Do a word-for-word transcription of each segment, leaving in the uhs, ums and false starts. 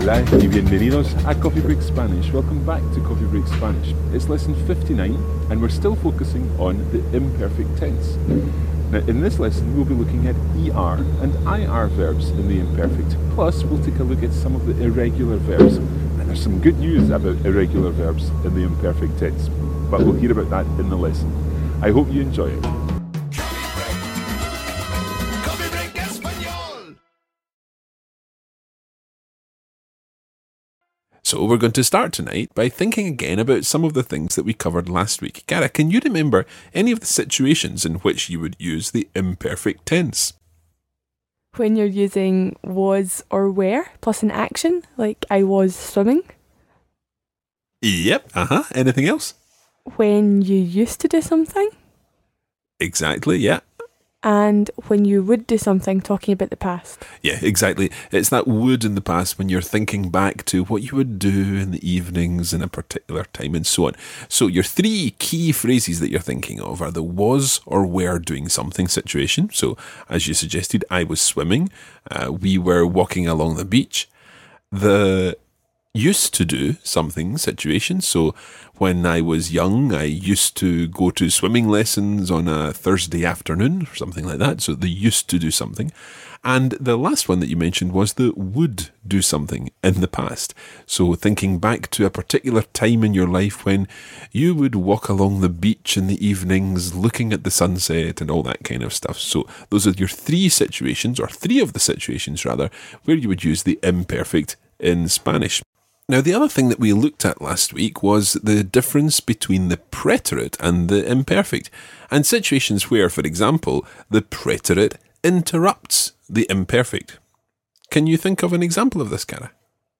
Hola y bienvenidos a Coffee Break Spanish. Welcome back to Coffee Break Spanish. It's lesson fifty-nine and we're still focusing on the imperfect tense. Now in this lesson we'll be looking at E R and I R verbs in the imperfect. Plus we'll take a look at some of the irregular verbs. And there's some good news about irregular verbs in the imperfect tense. But we'll hear about that in the lesson. I hope you enjoy it. So we're going to start tonight by thinking again about some of the things that we covered last week. Cara, can you remember any of the situations in which you would use the imperfect tense? When you're using was or were plus an action, like I was swimming. Yep, uh-huh. Anything else? When you used to do something. Exactly, yeah. And when you would do something, talking about the past. Yeah, exactly. It's that would in the past when you're thinking back to what you would do in the evenings in a particular time and so on. So your three key phrases that you're thinking of are the was or were doing something situation. So as you suggested, I was swimming. Uh, we were walking along the beach. The used to do something situation. So when I was young, I used to go to swimming lessons on a Thursday afternoon or something like that. So they used to do something. And the last one that you mentioned was the would do something in the past. So thinking back to a particular time in your life when you would walk along the beach in the evenings, looking at the sunset and all that kind of stuff. So those are your three situations, or three of the situations rather, where you would use the imperfect in Spanish. Now, the other thing that we looked at last week was the difference between the preterite and the imperfect, and situations where, for example, the preterite interrupts the imperfect. Can you think of an example of this, Cara?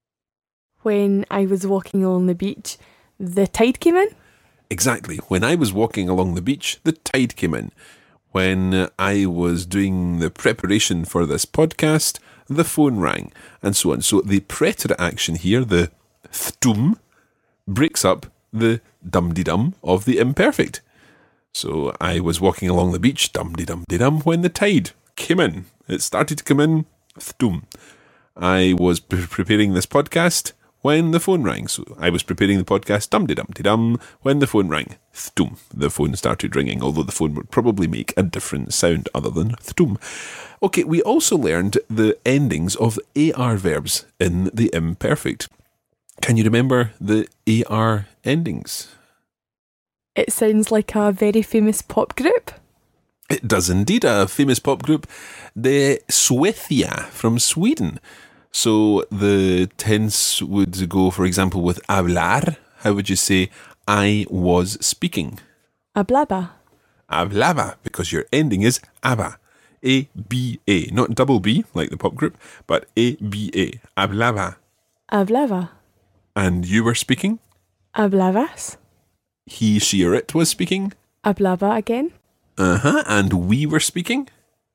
When I was walking along the beach, the tide came in? Exactly. When I was walking along the beach, the tide came in. When I was doing the preparation for this podcast, the phone rang, and so on. So the preterite action here, the thtum, breaks up the dum-de-dum of the imperfect. So I was walking along the beach, dum-de-dum-de-dum, when the tide came in. It started to come in, thtum. I was pre- preparing this podcast when the phone rang. So I was preparing the podcast, dum-de-dum-de-dum, when the phone rang, thtum. The phone started ringing, although the phone would probably make a different sound other than thtum. Okay, we also learned the endings of A R verbs in the imperfect. Can you remember the A R endings? It sounds like a very famous pop group. It does indeed, a famous pop group, the Suecia from Sweden. So the tense would go, for example, with hablar. How would you say, I was speaking? Hablaba. Hablaba, because your ending is aba. A B A, not double B like the pop group, but A B A. Hablaba. Hablaba. And you were speaking? Hablabas. He, she, or it was speaking? Hablaba again. Uh-huh. And we were speaking?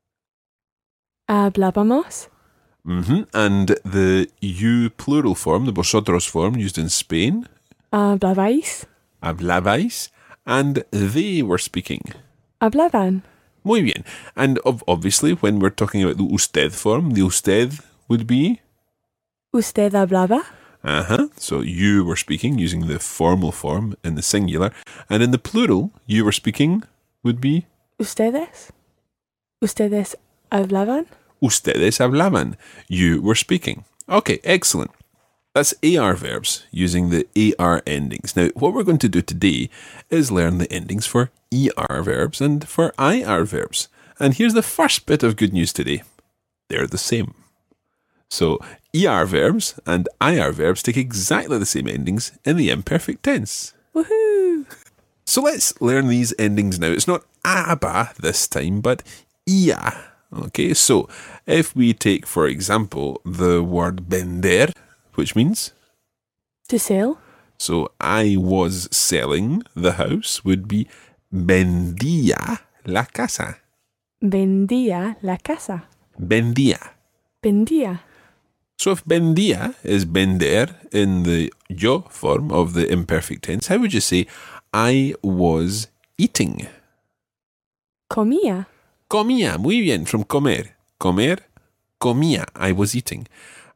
Hablábamos. Mm-hmm. And the you plural form, the vosotros form used in Spain? Hablabais. Hablabais. And they were speaking? Hablaban. Muy bien. And obviously, when we're talking about the usted form, the usted would be? Usted hablaba. Uh-huh. So you were speaking using the formal form in the singular. And in the plural, you were speaking would be? Ustedes. Ustedes hablaban. Ustedes hablaban. You were speaking. Okay, excellent. That's A R verbs using the A R endings. Now, what we're going to do today is learn the endings for E R verbs and for I R verbs. And here's the first bit of good news today. They're the same. So, E R verbs and I R verbs take exactly the same endings in the imperfect tense. Woohoo! So let's learn these endings now. It's not aba this time, but ia. Okay, so if we take, for example, the word vender, which means? To sell. So I was selling the house would be vendía la casa. Vendía la casa. Vendía. Vendía. So if vendía is vender in the yo form of the imperfect tense, how would you say I was eating? Comía. Comía, muy bien, from comer. Comer, comía, I was eating.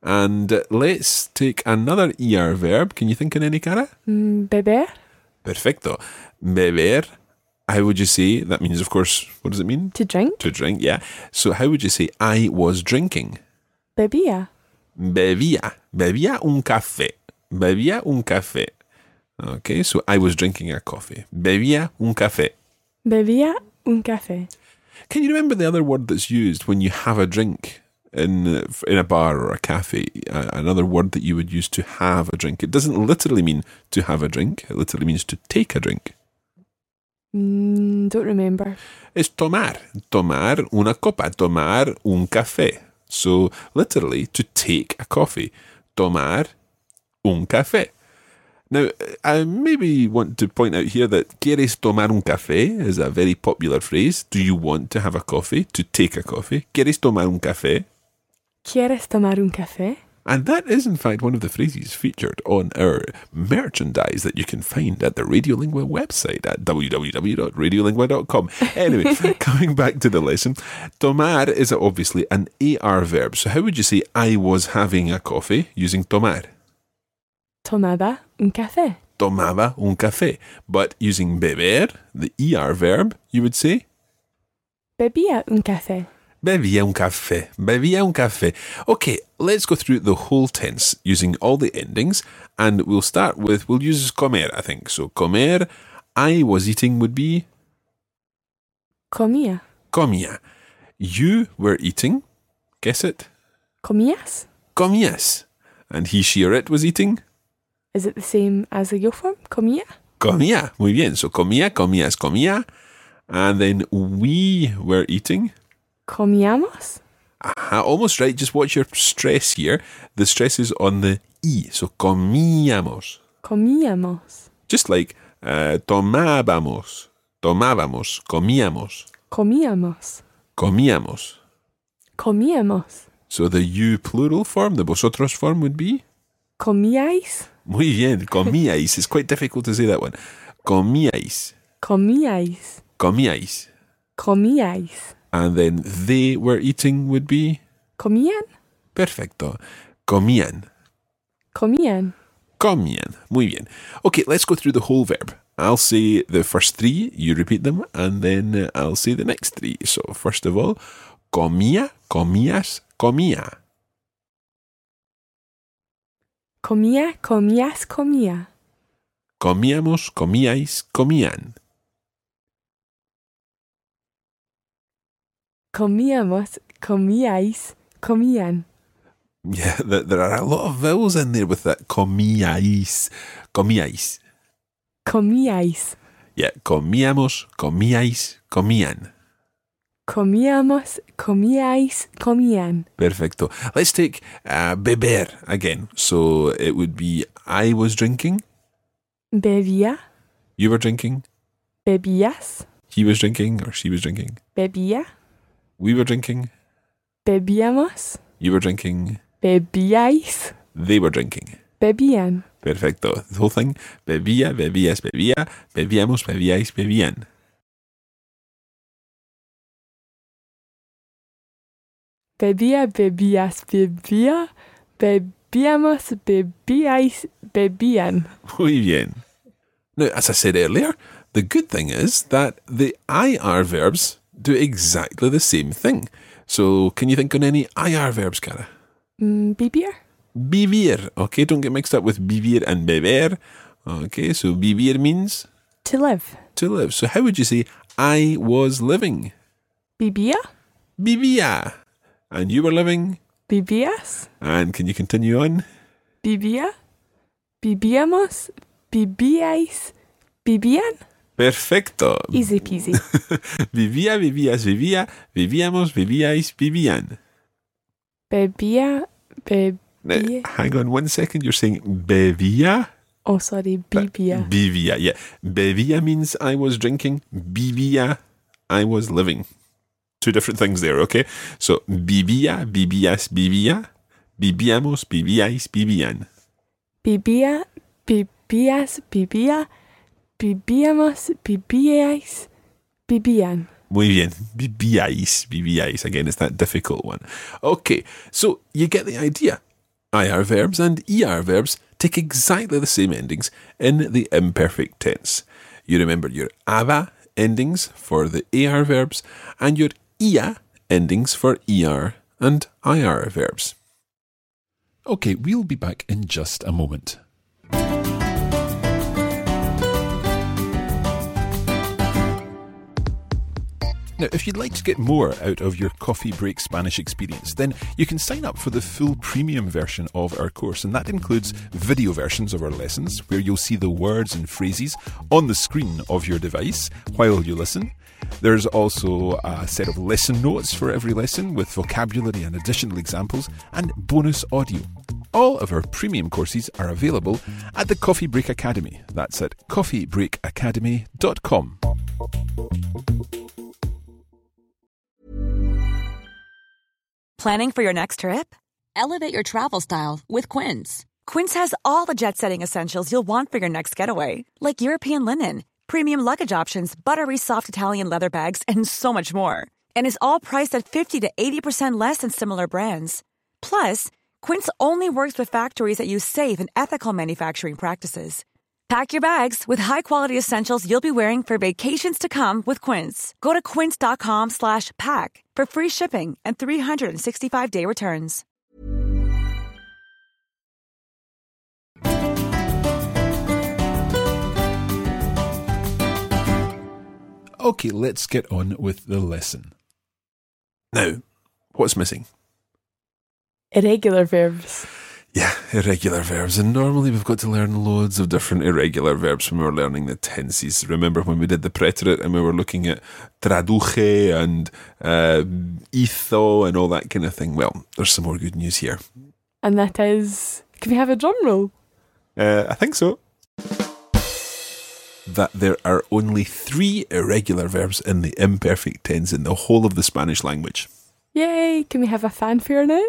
And uh, let's take another E R verb. Can you think of any, Cara? Mm, beber. Perfecto. Beber. How would you say? That means, of course, what does it mean? To drink. To drink, yeah. So how would you say I was drinking? Bebía. Bebía. Bebía un café. Bebía un café. Okay, so I was drinking a coffee. Bebía un café. Bebía un café. Can you remember the other word that's used when you have a drink in uh, in a bar or a cafe? Uh, another word that you would use to have a drink. It doesn't literally mean to have a drink. It literally means to take a drink. Mm, don't remember. It's tomar. Tomar una copa. Tomar un café. So literally to take a coffee. Tomar un café. Now, I maybe want to point out here that ¿Quieres tomar un café? Is a very popular phrase. Do you want to have a coffee? To take a coffee. ¿Quieres tomar un café? ¿Quieres tomar un café? And that is, in fact, one of the phrases featured on our merchandise that you can find at the Radiolingua website at w w w dot radiolingua dot com. Anyway, coming back to the lesson, tomar is obviously an A R verb. So how would you say I was having a coffee using tomar? Tomaba un café. Tomaba un café. But using beber, the E R verb, you would say? Bebía un café. Bebía un café. Bebía un café. Okay, let's go through the whole tense using all the endings. And we'll start with, we'll use comer, I think. So comer, I was eating would be? Comía. Comía. You were eating? Guess it? Comías? Comías. And he, she, or it was eating? Is it the same as the yo form? Comía? Comía. Muy bien. So comía, comías, comía. And then we were eating? Comíamos? Aha, almost right. Just watch your stress here. The stress is on the E. So comíamos. Comíamos. Just like uh, tomábamos. Tomábamos. Comíamos. Comíamos. Comíamos. Comíamos. So the you plural form, the vosotros form would be? Comíais? Muy bien. Comíais. It's quite difficult to say that one. Comíais. Comíais. Comíais. Comíais. And then they were eating would be? Comían? Perfecto. Comían. Comían. Comían. Muy bien. Okay, let's go through the whole verb. I'll say the first three, you repeat them, and then I'll say the next three. So, first of all, comía, comías, comía. Comía, comías, comía. Comíamos, comíais, comían. Comíamos, comíais, comían. Yeah, there are a lot of vowels in there with that comíais, comíais. Comíais. Yeah, comíamos, comíais, comían. Comíamos, comíais, comían. Perfecto. Let's take uh, beber again. So it would be I was drinking. Bebía. You were drinking. Bebías. He was drinking or she was drinking. Bebía. We were drinking. Bebíamos. You were drinking. Bebíais. They were drinking. Bebían. Perfecto. The whole thing. Bebía, bebías, bebía. Bebíamos, bebíais, bebían. Bebía, bebías, bebía. Bebíamos, bebíais, bebían. Muy bien. Now, as I said earlier, the good thing is that the I R verbs do exactly the same thing. So, can you think on any I R verbs, Cara? Mm, vivir. Vivir. Okay, don't get mixed up with vivir and beber. Okay, so vivir means? To live. To live. So, how would you say, I was living? Vivía. Vivía. And you were living? Vivías. And can you continue on? Vivía. Vivíamos. Vivíais. Vivían. Perfecto. Easy peasy. Vivía, vivías, vivía. Vivíamos, vivíais, vivían. Bebía. Bebía. Now, hang on one second. You're saying bebía? Oh, sorry. Bebía. Bebía, yeah. Bebía means I was drinking. Vivía, I was living. Two different things there, okay? So, vivía, vivías, vivía. Vivíamos, vivíais, vivían. Vivía, vivías, vivía. Vivíamos, vivíais, vivían. Muy bien. Vivíais, vivíais. Again, it's that difficult one. Okay, so you get the idea. I R verbs and E R verbs take exactly the same endings in the imperfect tense. You remember your aba endings for the A R verbs and your ia endings for E R and I R verbs. Okay, we'll be back in just a moment. Now, if you'd like to get more out of your Coffee Break Spanish experience, then you can sign up for the full premium version of our course, and that includes video versions of our lessons, where you'll see the words and phrases on the screen of your device while you listen. There's also a set of lesson notes for every lesson with vocabulary and additional examples, and bonus audio. All of our premium courses are available at the Coffee Break Academy. That's at coffee break academy dot com. Planning for your next trip? Elevate your travel style with Quince. Quince has all the jet-setting essentials you'll want for your next getaway, like European linen, premium luggage options, buttery soft Italian leather bags, and so much more. And is all priced at fifty to eighty percent less than similar brands. Plus, Quince only works with factories that use safe and ethical manufacturing practices. Pack your bags with high-quality essentials you'll be wearing for vacations to come with Quince. Go to quince.com slash pack for free shipping and three sixty-five day returns. Okay, let's get on with the lesson. Now, what's missing? Irregular verbs. Yeah, irregular verbs. And normally we've got to learn loads of different irregular verbs when we were learning the tenses. Remember when we did the preterite and we were looking at traduce and uh, hizo and all that kind of thing? Well, there's some more good news here. And that is, can we have a drum roll? Uh, I think so. That there are only three irregular verbs in the imperfect tense in the whole of the Spanish language. Yay! Can we have a fanfare now?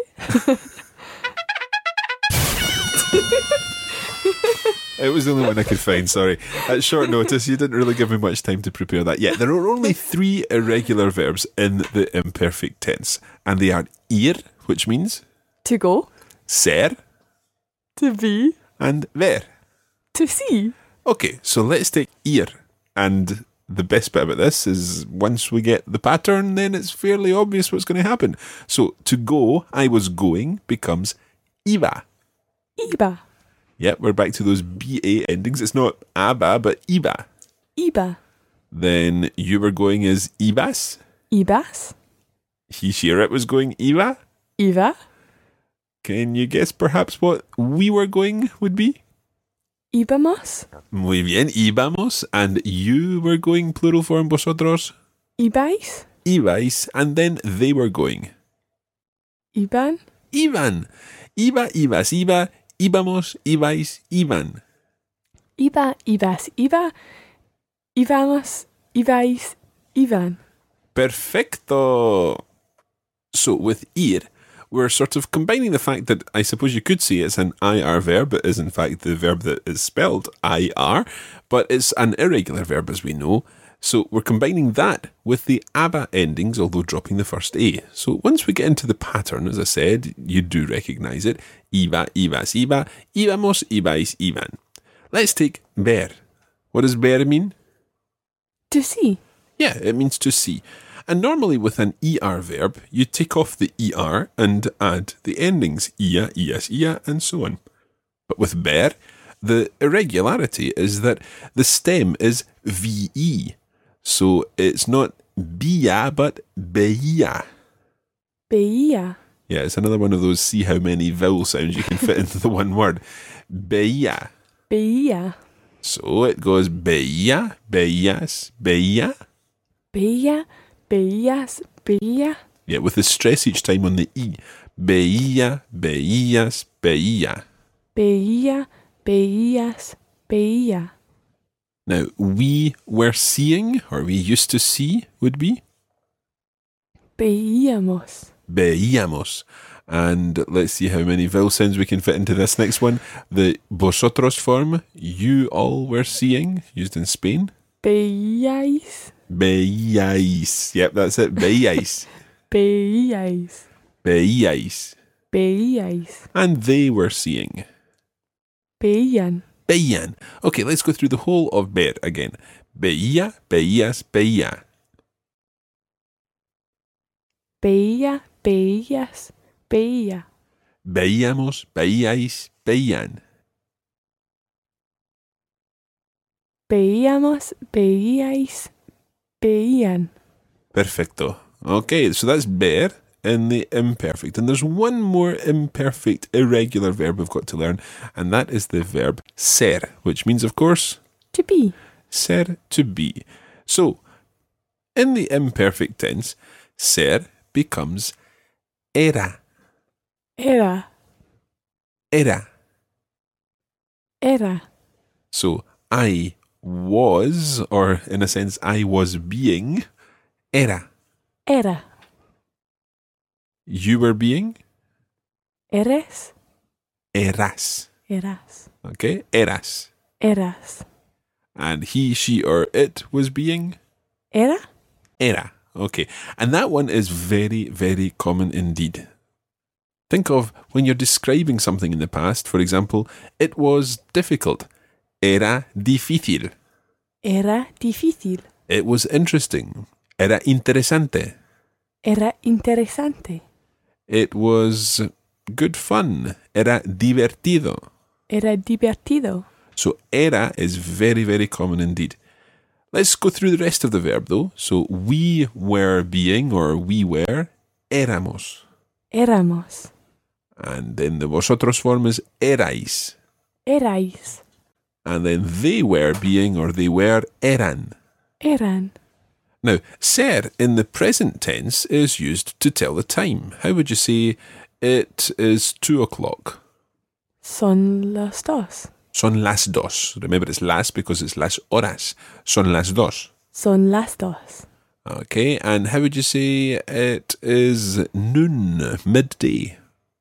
It was the only one I could find, sorry. At short notice, you didn't really give me much time to prepare that. Yeah, there are only three irregular verbs in the imperfect tense, and they are ir, which means To go. ser, To be. and ver. To see. Okay, so let's take ir, and the best bit about this is once we get the pattern, then it's fairly obvious what's going to happen. So, to go, I was going, becomes iba. Iba. Yep, we're back to those B A endings. It's not aba, but iba. Iba. Then you were going is ibas. Ibas. He, she, or it was going iba. Iva. Can you guess perhaps what we were going would be? Ibamos. Muy bien, íbamos. And you were going, plural form, vosotros. Ibais. Ibais. And then they were going. Iban. Iban. Iba, ibas, iba. Íbamos, ibais, iban. Iba, ibas, iba. Íbamos, ibais, iban. Perfecto. So with ir, we're sort of combining the fact that I suppose you could say it's an I R verb. It is in fact the verb that is spelled I R, but it's an irregular verb as we know. So we're combining that with the aba endings, although dropping the first A. So once we get into the pattern, as I said, you do recognise it. Iba, ibas, iba. Íbamos, ibais, iban. Let's take ver. What does ver mean? To see. Yeah, it means to see. And normally with an E R verb, you take off the E R and add the endings ia, ias, ia, and so on. But with ver, the irregularity is that the stem is V E. So it's not bia, but beia. Beia. Yeah, it's another one of those see how many vowel sounds you can fit into the one word. Beia. Beia. So it goes beia, beias, beia. Beia. Beias. Beia. Yeah, with the stress each time on the E. Beia, beias, beia. Beia. Beias. Beia. Now, we were seeing, or we used to see, would be? Veíamos. Veíamos. And let's see how many vowel sounds we can fit into this next one. The vosotros form, you all were seeing, used in Spain. Veíais. Veíais. Yep, that's it. Veíais. Veíais. Veíais. Veíais. And they were seeing. Veían. Veían. Okay, let's go through the whole of ver again. Veía, veías, veía. Veía, veías, veía. Veíamos, veíais, veían. Veíamos, veíais, veían. Perfecto. Okay, so that's ver in the imperfect. And there's one more imperfect, irregular verb we've got to learn, and that is the verb ser, which means, of course, To be. ser, to be. So, in the imperfect tense, ser becomes era. Era. Era. Era. So, I was, or in a sense, I was being, era. Era. You were being, Eres. eras. Eras. Okay, eras. Eras. And he, she, or it was being, Era. era. Okay, and that one is very, very common indeed. Think of when you're describing something in the past, for example, it was difficult. Era difícil. Era difícil. It was interesting. Era interesante. Era interesante. It was good fun. Era divertido. Era divertido. So era is very, very common indeed. Let's go through the rest of the verb though. So we were being, or we were, éramos. Éramos. And then the vosotros form is erais. Erais. And then they were being, or they were, eran. Eran. Now, ser in the present tense is used to tell the time. How would you say it is two o'clock? Son las dos. Son las dos. Remember, it's las because it's las horas. Son las dos. Son las dos. Okay, and how would you say it is noon, midday?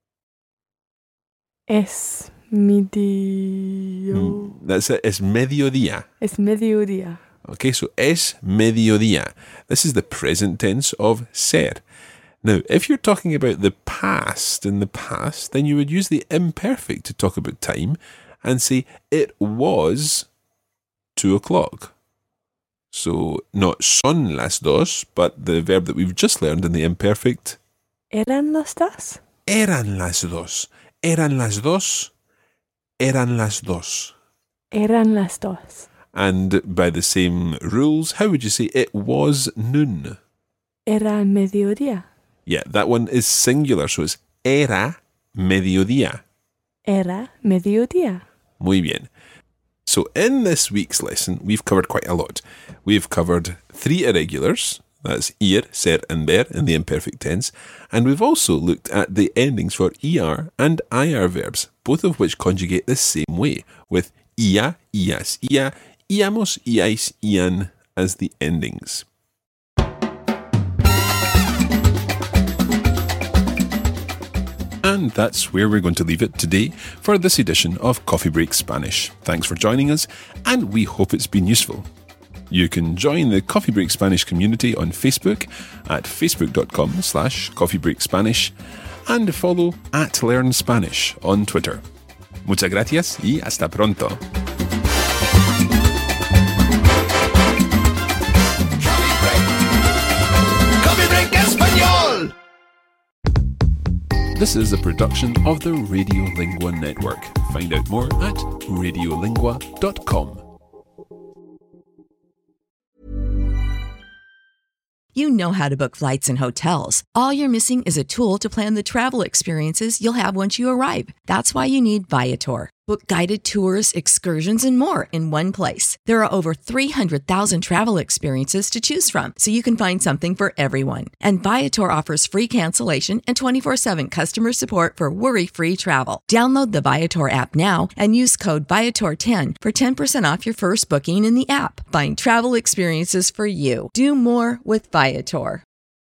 Es medio. That's it. It's mediodía. Es mediodía. Okay, so es mediodía. This is the present tense of ser. Now, if you're talking about the past in the past, then you would use the imperfect to talk about time and say it was two o'clock. So, not son las dos, but the verb that we've just learned in the imperfect. Eran las dos. Eran las dos. Eran las dos. Eran las dos. Eran las dos. And by the same rules, how would you say it was noon? Era mediodía. Yeah, that one is singular, so it's era mediodía. Era mediodía. Muy bien. So in this week's lesson, we've covered quite a lot. We've covered three irregulars, that's ir, ser, and ver in the imperfect tense, and we've also looked at the endings for er and ir verbs, both of which conjugate the same way, with ia, ias, ia, íamos, iais, ian as the endings. And that's where we're going to leave it today for this edition of Coffee Break Spanish. Thanks for joining us, and we hope it's been useful. You can join the Coffee Break Spanish community on Facebook at facebook.com slash coffeebreakspanish and follow at Learn Spanish on Twitter. Muchas gracias y hasta pronto. Coffee Break Español. This is a production of the Radiolingua Network. Find out more at radiolingua dot com. You know how to book flights and hotels. All you're missing is a tool to plan the travel experiences you'll have once you arrive. That's why you need Viator. Book guided tours, excursions, and more in one place. There are over three hundred thousand travel experiences to choose from, so you can find something for everyone. And Viator offers free cancellation and twenty-four seven customer support for worry-free travel. Download the Viator app now and use code Viator ten for ten percent off your first booking in the app. Find travel experiences for you. Do more with Viator.